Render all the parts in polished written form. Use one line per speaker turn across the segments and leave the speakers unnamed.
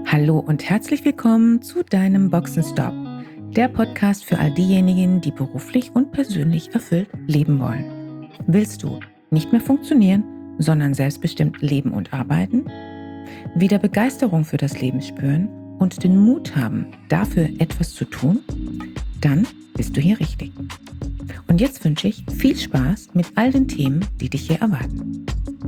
Hallo und herzlich willkommen zu deinem Boxenstopp, der Podcast für all diejenigen, die beruflich und persönlich erfüllt leben wollen. Willst du nicht mehr funktionieren, sondern selbstbestimmt leben und arbeiten? Wieder Begeisterung für das Leben spüren und den Mut haben, dafür etwas zu tun? Dann bist du hier richtig. Und jetzt wünsche ich viel Spaß mit all den Themen, die dich hier erwarten.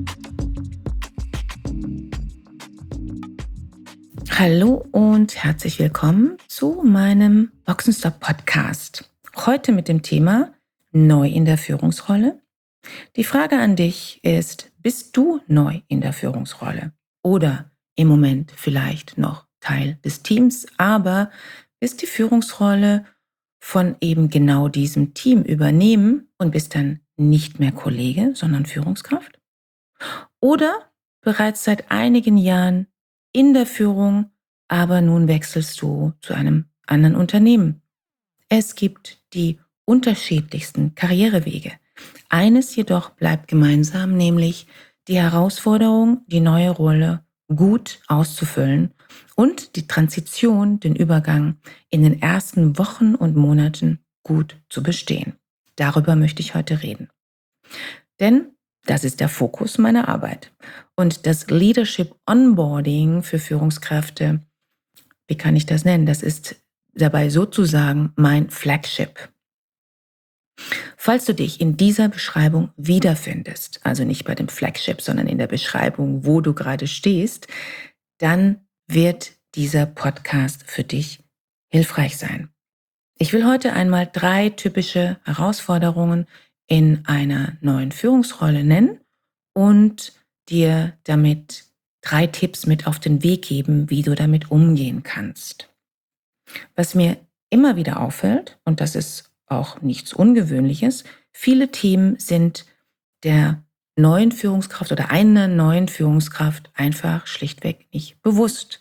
Hallo und herzlich willkommen zu meinem Boxenstopp Podcast. Heute mit dem Thema Neu in der Führungsrolle. Die Frage an dich ist, bist du neu in der Führungsrolle oder im Moment vielleicht noch Teil des Teams, aber wirst die Führungsrolle von eben genau diesem Team übernehmen und bist dann nicht mehr Kollege, sondern Führungskraft? Oder bereits seit einigen Jahren in der Führung, aber nun wechselst du zu einem anderen Unternehmen. Es gibt die unterschiedlichsten Karrierewege. Eines jedoch bleibt gemeinsam, nämlich die Herausforderung, die neue Rolle gut auszufüllen und die Transition, den Übergang in den ersten Wochen und Monaten gut zu bestehen. Darüber möchte ich heute reden. Denn das ist der Fokus meiner Arbeit. Und das Leadership Onboarding für Führungskräfte, wie kann ich das nennen? Das ist dabei sozusagen mein Flagship. Falls du dich in dieser Beschreibung wiederfindest, also nicht bei dem Flagship, sondern in der Beschreibung, wo du gerade stehst, dann wird dieser Podcast für dich hilfreich sein. Ich will heute einmal 3 typische Herausforderungen in einer neuen Führungsrolle nennen und dir damit 3 Tipps mit auf den Weg geben, wie du damit umgehen kannst. Was mir immer wieder auffällt, und das ist auch nichts Ungewöhnliches, viele Themen sind der neuen Führungskraft oder einer neuen Führungskraft einfach schlichtweg nicht bewusst.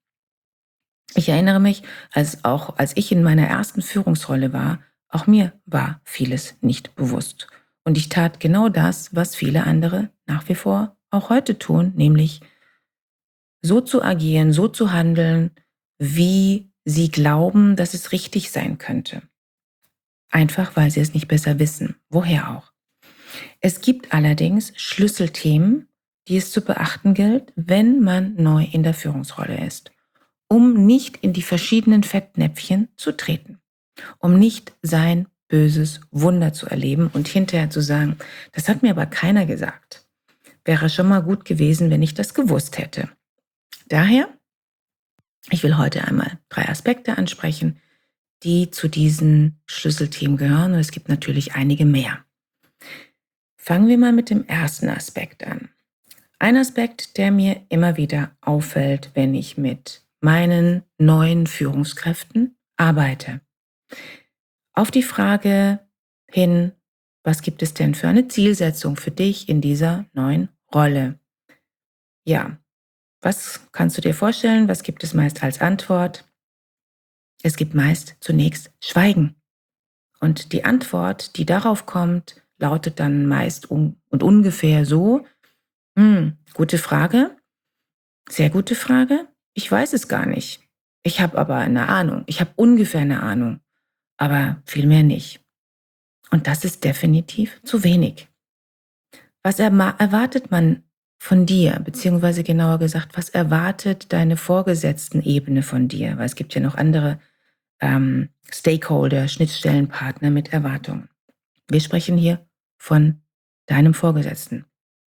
Ich erinnere mich, als ich in meiner ersten Führungsrolle war, auch mir war vieles nicht bewusst. Und ich tat genau das, was viele andere nach wie vor auch heute tun, nämlich so zu agieren, so zu handeln, wie sie glauben, dass es richtig sein könnte. Einfach weil sie es nicht besser wissen. Woher auch? Es gibt allerdings Schlüsselthemen, die es zu beachten gilt, wenn man neu in der Führungsrolle ist, um nicht in die verschiedenen Fettnäpfchen zu treten, um nicht sein böses Wunder zu erleben und hinterher zu sagen, das hat mir aber keiner gesagt. Wäre schon mal gut gewesen, wenn ich das gewusst hätte. Daher, ich will heute einmal 3 Aspekte ansprechen, die zu diesen Schlüsselthemen gehören, und es gibt natürlich einige mehr. Fangen wir mal mit dem ersten Aspekt an. Ein Aspekt, der mir immer wieder auffällt, wenn ich mit meinen neuen Führungskräften arbeite. Auf die Frage hin, was gibt es denn für eine Zielsetzung für dich in dieser neuen Rolle? Ja, was kannst du dir vorstellen? Was gibt es meist als Antwort? Es gibt meist zunächst Schweigen. Und die Antwort, die darauf kommt, lautet dann meist und ungefähr so: Gute Frage, sehr gute Frage. Ich weiß es gar nicht. Ich habe aber eine Ahnung. Ich habe ungefähr eine Ahnung, aber viel mehr nicht. Und das ist definitiv zu wenig. Was erwartet man von dir, beziehungsweise genauer gesagt, was erwartet deine Vorgesetzten-Ebene von dir? Weil es gibt ja noch andere Stakeholder, Schnittstellenpartner mit Erwartungen. Wir sprechen hier von deinem Vorgesetzten.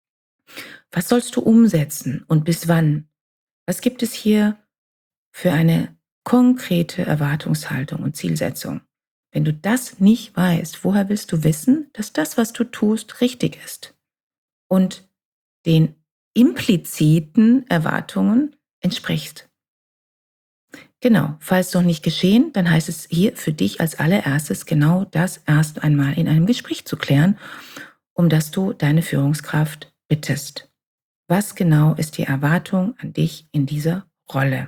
Was sollst du umsetzen und bis wann? Was gibt es hier für eine konkrete Erwartungshaltung und Zielsetzung? Wenn du das nicht weißt, woher willst du wissen, dass das, was du tust, richtig ist und den impliziten Erwartungen entspricht? Genau, falls noch nicht geschehen, dann heißt es hier für dich als allererstes genau das erst einmal in einem Gespräch zu klären, um das du deine Führungskraft bittest. Was genau ist die Erwartung an dich in dieser Rolle?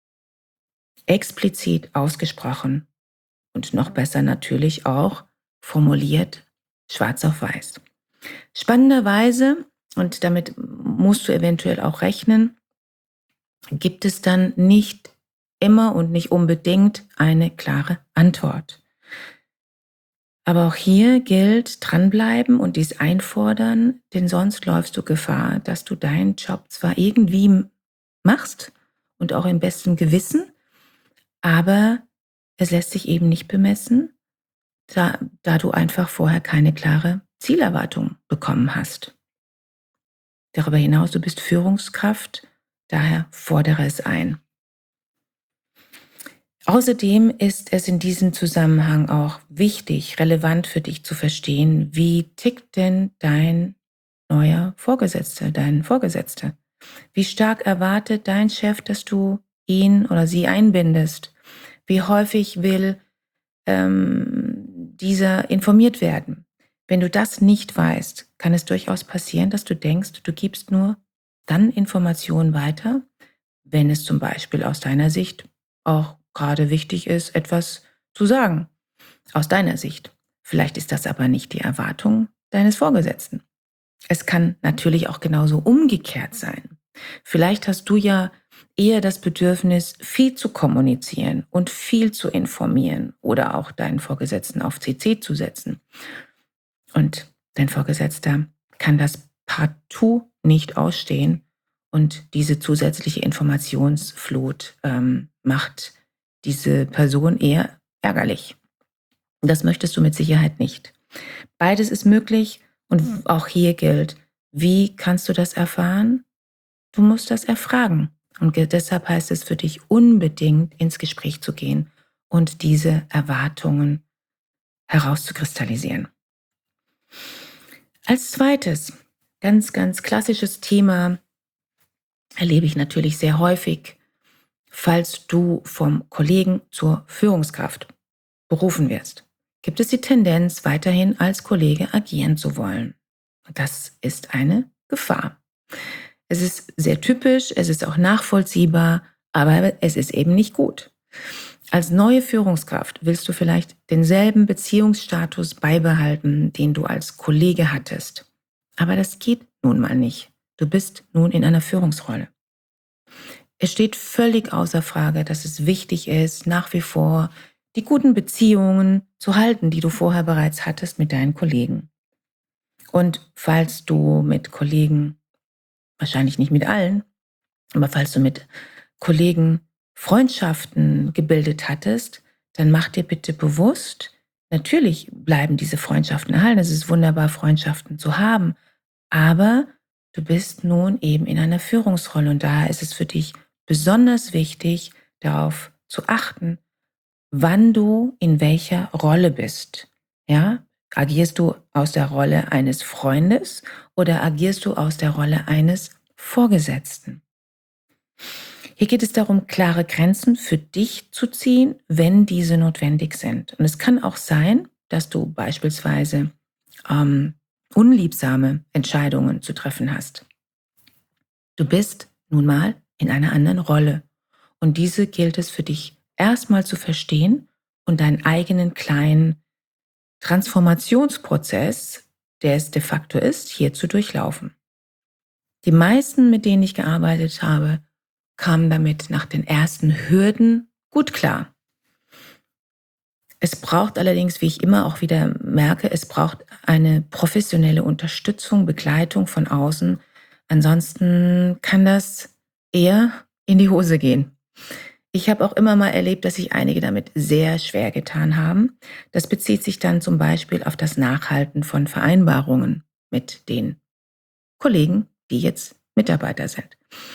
Explizit ausgesprochen und noch besser natürlich auch formuliert, schwarz auf weiß. Spannenderweise, und damit musst du eventuell auch rechnen, gibt es dann nicht immer und nicht unbedingt eine klare Antwort. Aber auch hier gilt dranbleiben und dies einfordern, denn sonst läufst du Gefahr, dass du deinen Job zwar irgendwie machst und auch im besten Gewissen, aber es lässt sich eben nicht bemessen, da du einfach vorher keine klare Zielerwartung bekommen hast. Darüber hinaus, du bist Führungskraft, daher fordere es ein. Außerdem ist es in diesem Zusammenhang auch wichtig, relevant für dich zu verstehen, wie tickt denn dein neuer Vorgesetzter, dein Vorgesetzter? Wie stark erwartet dein Chef, dass du ihn oder sie einbindest? Wie häufig will dieser informiert werden? Wenn du das nicht weißt, kann es durchaus passieren, dass du denkst, du gibst nur dann Informationen weiter, wenn es zum Beispiel aus deiner Sicht auch gerade wichtig ist, etwas zu sagen. Aus deiner Sicht. Vielleicht ist das aber nicht die Erwartung deines Vorgesetzten. Es kann natürlich auch genauso umgekehrt sein. Vielleicht hast du ja eher das Bedürfnis, viel zu kommunizieren und viel zu informieren oder auch deinen Vorgesetzten auf CC zu setzen. Und dein Vorgesetzter kann das partout nicht ausstehen und diese zusätzliche Informationsflut macht diese Person eher ärgerlich. Das möchtest du mit Sicherheit nicht. Beides ist möglich und auch hier gilt, wie kannst du das erfahren? Du musst das erfragen. Und deshalb heißt es für dich unbedingt ins Gespräch zu gehen und diese Erwartungen herauszukristallisieren. Als zweites, ganz klassisches Thema, erlebe ich natürlich sehr häufig, falls du vom Kollegen zur Führungskraft berufen wirst, gibt es die Tendenz, weiterhin als Kollege agieren zu wollen. Und das ist eine Gefahr. Es ist sehr typisch, es ist auch nachvollziehbar, aber es ist eben nicht gut. Als neue Führungskraft willst du vielleicht denselben Beziehungsstatus beibehalten, den du als Kollege hattest. Aber das geht nun mal nicht. Du bist nun in einer Führungsrolle. Es steht völlig außer Frage, dass es wichtig ist, nach wie vor die guten Beziehungen zu halten, die du vorher bereits hattest mit deinen Kollegen. Und falls du mit Kollegen, wahrscheinlich nicht mit allen, aber falls du mit Kollegen Freundschaften gebildet hattest, dann mach dir bitte bewusst, natürlich bleiben diese Freundschaften erhalten. Es ist wunderbar, Freundschaften zu haben, aber du bist nun eben in einer Führungsrolle und daher ist es für dich besonders wichtig, darauf zu achten, wann du in welcher Rolle bist. Ja? Agierst du aus der Rolle eines Freundes oder agierst du aus der Rolle eines Vorgesetzten? Hier geht es darum, klare Grenzen für dich zu ziehen, wenn diese notwendig sind. Und es kann auch sein, dass du beispielsweise unliebsame Entscheidungen zu treffen hast. Du bist nun mal in einer anderen Rolle. Und diese gilt es für dich erstmal zu verstehen und deinen eigenen kleinen Transformationsprozess, der es de facto ist, hier zu durchlaufen. Die meisten, mit denen ich gearbeitet habe, kamen damit nach den ersten Hürden gut klar. Es braucht allerdings, wie ich immer auch wieder merke, es braucht eine professionelle Unterstützung, Begleitung von außen. Ansonsten kann das eher in die Hose gehen. Ich habe auch immer mal erlebt, dass sich einige damit sehr schwer getan haben. Das bezieht sich dann zum Beispiel auf das Nachhalten von Vereinbarungen mit den Kollegen, die jetzt Mitarbeiter sind.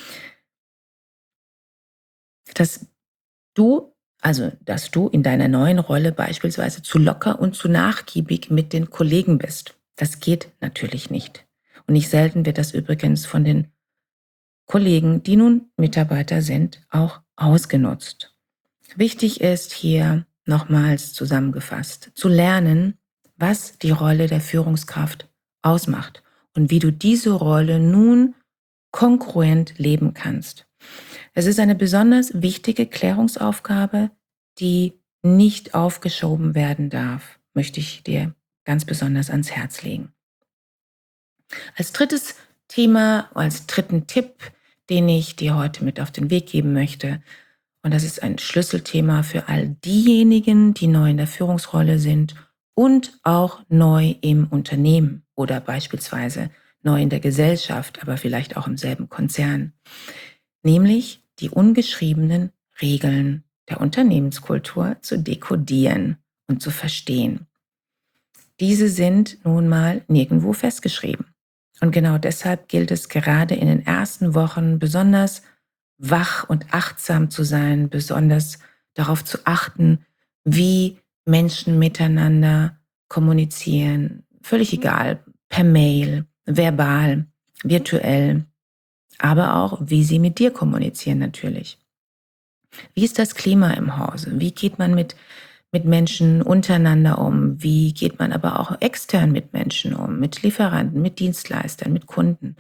Dass dass du in deiner neuen Rolle beispielsweise zu locker und zu nachgiebig mit den Kollegen bist. Das geht natürlich nicht. Und nicht selten wird das übrigens von den Kollegen, die nun Mitarbeiter sind, auch ausgenutzt. Wichtig ist hier nochmals zusammengefasst, zu lernen, was die Rolle der Führungskraft ausmacht und wie du diese Rolle nun kongruent leben kannst. Es ist eine besonders wichtige Klärungsaufgabe, die nicht aufgeschoben werden darf, möchte ich dir ganz besonders ans Herz legen. Als drittes Thema, als dritten Tipp, den ich dir heute mit auf den Weg geben möchte. Und das ist ein Schlüsselthema für all diejenigen, die neu in der Führungsrolle sind und auch neu im Unternehmen oder beispielsweise neu in der Gesellschaft, aber vielleicht auch im selben Konzern. Nämlich die ungeschriebenen Regeln der Unternehmenskultur zu dekodieren und zu verstehen. Diese sind nun mal nirgendwo festgeschrieben. Und genau deshalb gilt es gerade in den ersten Wochen besonders wach und achtsam zu sein, besonders darauf zu achten, wie Menschen miteinander kommunizieren. Völlig egal, per Mail, verbal, virtuell, aber auch, wie sie mit dir kommunizieren natürlich. Wie ist das Klima im Hause? Wie geht man mit Menschen untereinander um? Wie geht man aber auch extern mit Menschen um? Mit Lieferanten, mit Dienstleistern, mit Kunden?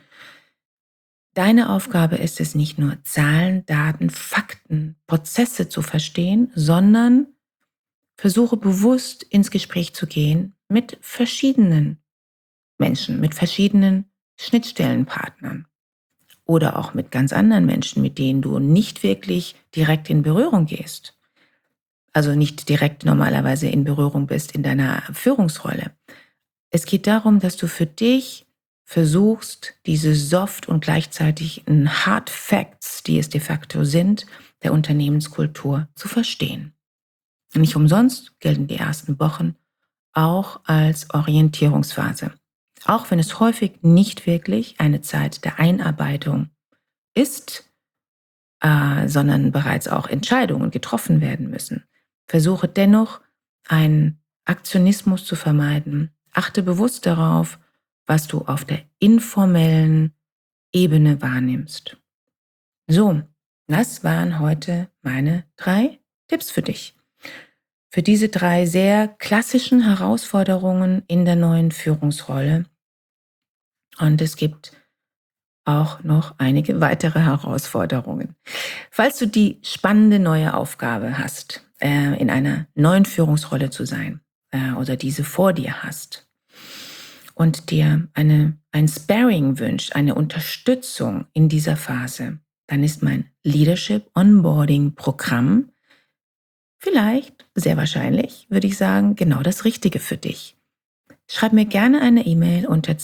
Deine Aufgabe ist es nicht nur, Zahlen, Daten, Fakten, Prozesse zu verstehen, sondern versuche bewusst ins Gespräch zu gehen mit verschiedenen Menschen, mit verschiedenen Schnittstellenpartnern oder auch mit ganz anderen Menschen, mit denen du nicht wirklich direkt in Berührung gehst. Also nicht direkt normalerweise in Berührung bist in deiner Führungsrolle. Es geht darum, dass du für dich versuchst, diese Soft- und gleichzeitig Hard Facts, die es de facto sind, der Unternehmenskultur zu verstehen. Nicht umsonst gelten die ersten Wochen auch als Orientierungsphase. Auch wenn es häufig nicht wirklich eine Zeit der Einarbeitung ist, sondern bereits auch Entscheidungen getroffen werden müssen. Versuche dennoch, einen Aktionismus zu vermeiden. Achte bewusst darauf, was du auf der informellen Ebene wahrnimmst. So, das waren heute meine 3 Tipps für dich. Für diese 3 sehr klassischen Herausforderungen in der neuen Führungsrolle. Und es gibt auch noch einige weitere Herausforderungen. Falls du die spannende neue Aufgabe hast, in einer neuen Führungsrolle zu sein oder diese vor dir hast und dir ein Sparring wünscht, eine Unterstützung in dieser Phase, dann ist mein Leadership Onboarding Programm vielleicht, sehr wahrscheinlich, würde ich sagen, genau das Richtige für dich. Schreib mir gerne eine E-Mail unter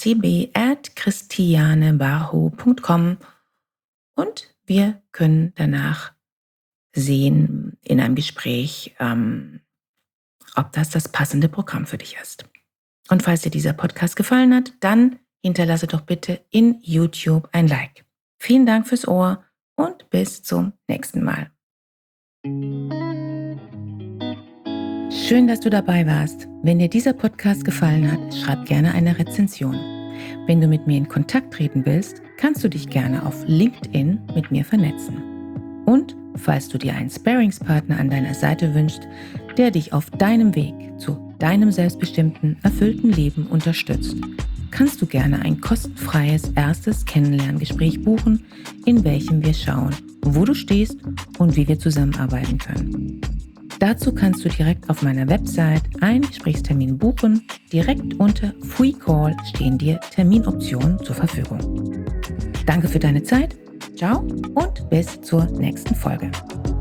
cb@christianebarho.com und wir können danach sehen in einem Gespräch, ob das passende Programm für dich ist. Und falls dir dieser Podcast gefallen hat, dann hinterlasse doch bitte in YouTube ein Like. Vielen Dank fürs Ohr und bis zum nächsten Mal. Schön, dass du dabei warst. Wenn dir dieser Podcast gefallen hat, schreib gerne eine Rezension. Wenn du mit mir in Kontakt treten willst, kannst du dich gerne auf LinkedIn mit mir vernetzen. Und falls du dir einen Sparringspartner an deiner Seite wünschst, der dich auf deinem Weg zu deinem selbstbestimmten, erfüllten Leben unterstützt, kannst du gerne ein kostenfreies erstes Kennenlerngespräch buchen, in welchem wir schauen, wo du stehst und wie wir zusammenarbeiten können. Dazu kannst du direkt auf meiner Website einen Gesprächstermin buchen. Direkt unter Free Call stehen dir Terminoptionen zur Verfügung. Danke für deine Zeit. Ciao und bis zur nächsten Folge.